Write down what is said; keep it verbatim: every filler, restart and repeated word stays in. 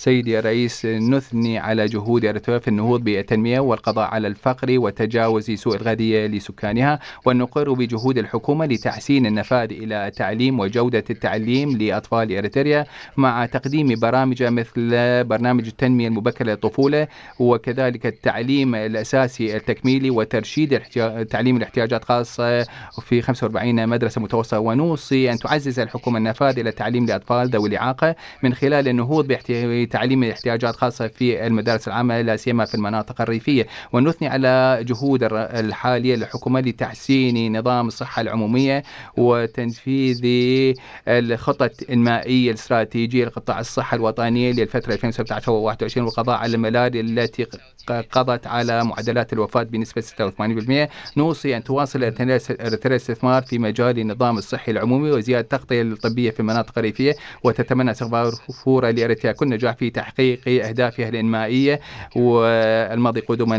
سيدي الرئيس، نثني على جهود إريتريا في النهوض بالتنمية والقضاء على الفقر وتجاوز سوء الغذية لسكانها، ونقر بجهود الحكومة لتحسين النفاذ إلى التعليم وجودة التعليم لأطفال إريتريا، مع تقديم برامج مثل برنامج التنمية المبكرة للطفولة، وكذلك التعليم الأساسي التكميلي وترشيد تعليم الاحتياجات خاصة في خمسة وأربعين مدرسة متوسطة. ونوصي أن تعزز الحكومة النفاذ إلى التعليم لأطفال ذوي الإعاقة من خلال النهوض بتعليم الاحتياجات خاصة في المدارس العامة لا سيما في المناطق الريفية. ونثني على جهود الحالية للحكومة لتحسين نظام الصحة العمومية وتنفيذ الخطط المائية الاستراتيجية لقطاع الصحة الوطنية للفترة ألفين وسبعة عشر وواحد وعشرين، والقضاء على الملاذ التي قضت على معدلات الوفاة بنسبة ستة وثمانين بالمئة. نوصي أن تواصل إريتريا الاستثمار في مجال النظام الصحي العمومي وزيادة التغطية الطبية في المناطق الريفية، وتتمنى استقبال فورة لإريتريا كل نجاح في تحقيق أهدافها الإنمائية والماضي قدما.